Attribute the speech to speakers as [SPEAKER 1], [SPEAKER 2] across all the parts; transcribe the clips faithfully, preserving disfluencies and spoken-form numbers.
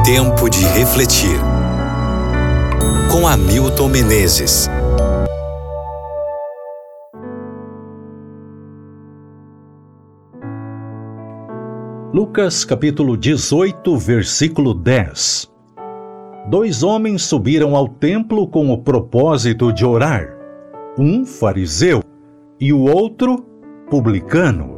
[SPEAKER 1] Tempo de refletir. Com Hamilton Menezes.
[SPEAKER 2] Lucas capítulo dezoito, versículo dez. Dois homens subiram ao templo com o propósito de orar, um fariseu e o outro publicano.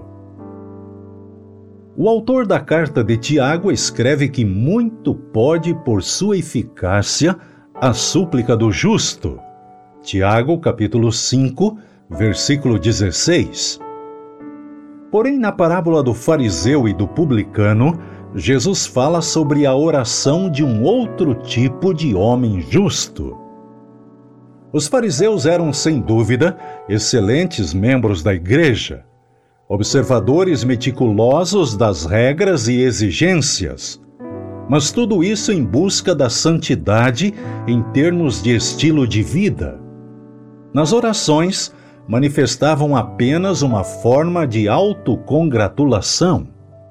[SPEAKER 2] O autor da carta de Tiago escreve que muito pode, por sua eficácia, a súplica do justo. Tiago, capítulo cinco, versículo dezesseis. Porém, na parábola do fariseu e do publicano, Jesus fala sobre a oração de um outro tipo de homem justo. Os fariseus eram, sem dúvida, excelentes membros da igreja, observadores meticulosos das regras e exigências, mas tudo isso em busca da santidade em termos de estilo de vida. Nas orações, manifestavam apenas uma forma de autocongratulação.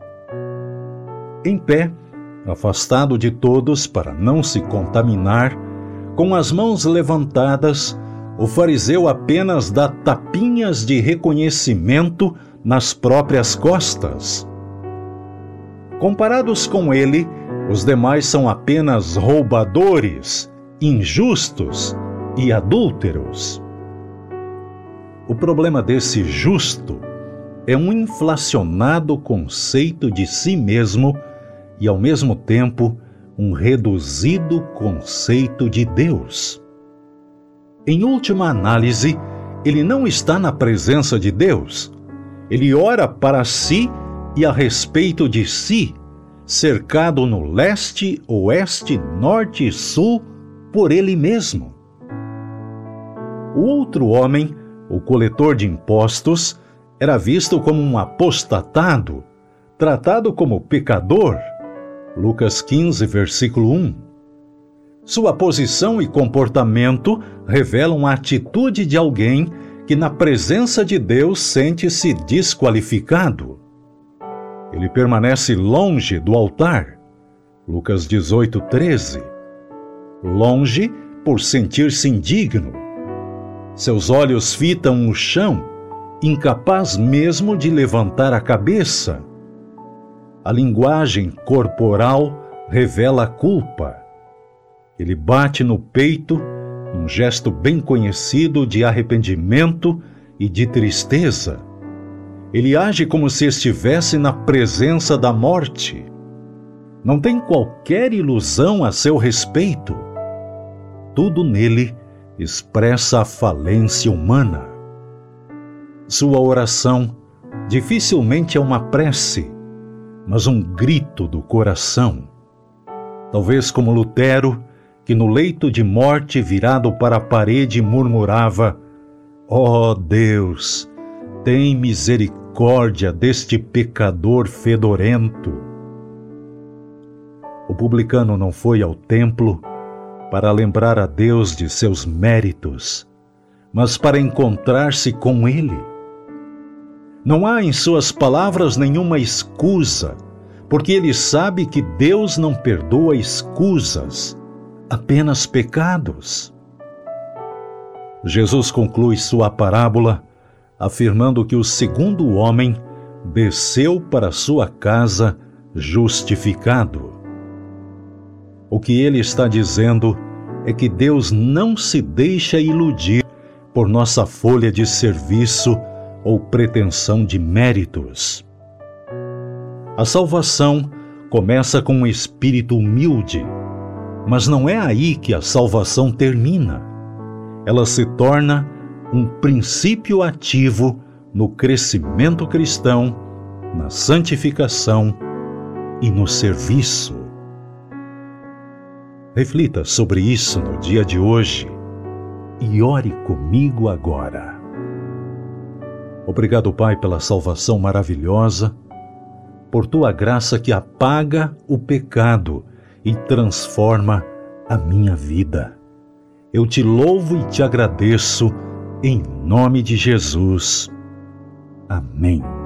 [SPEAKER 2] Em pé, afastado de todos para não se contaminar, com as mãos levantadas, o fariseu apenas dá tapinhas de reconhecimento nas próprias costas. Comparados com ele, os demais são apenas roubadores, injustos e adúlteros. O problema desse justo é um inflacionado conceito de si mesmo e, ao mesmo tempo, um reduzido conceito de Deus. Em última análise, ele não está na presença de Deus. Ele ora para si e a respeito de si, cercado no leste, oeste, norte e sul por ele mesmo. O outro homem, o coletor de impostos, era visto como um apostatado, tratado como pecador. Lucas quinze, versículo um. Sua posição e comportamento revelam a atitude de alguém que na presença de Deus sente-se desqualificado. Ele permanece longe do altar. Lucas dezoito, treze. Longe por sentir-se indigno. Seus olhos fitam o chão, incapaz mesmo de levantar a cabeça. A linguagem corporal revela a culpa. Ele bate no peito, um gesto bem conhecido de arrependimento e de tristeza. Ele age como se estivesse na presença da morte. Não tem qualquer ilusão a seu respeito. Tudo nele expressa a falência humana. Sua oração dificilmente é uma prece, mas um grito do coração. Talvez como Lutero, que no leito de morte virado para a parede murmurava: ó Deus, tem misericórdia deste pecador fedorento. O publicano não foi ao templo para lembrar a Deus de seus méritos, mas para encontrar-se com Ele. Não há em suas palavras nenhuma escusa, porque ele sabe que Deus não perdoa escusas, apenas pecados. Jesus conclui sua parábola afirmando que o segundo homem desceu para sua casa justificado. O que ele está dizendo é que Deus não se deixa iludir por nossa folha de serviço ou pretensão de méritos. A salvação começa com um espírito humilde, mas não é aí que a salvação termina. Ela se torna um princípio ativo no crescimento cristão, na santificação e no serviço. Reflita sobre isso no dia de hoje e ore comigo agora. Obrigado, Pai, pela salvação maravilhosa, por Tua graça que apaga o pecado e transforma a minha vida. Eu te louvo e te agradeço, em nome de Jesus. Amém.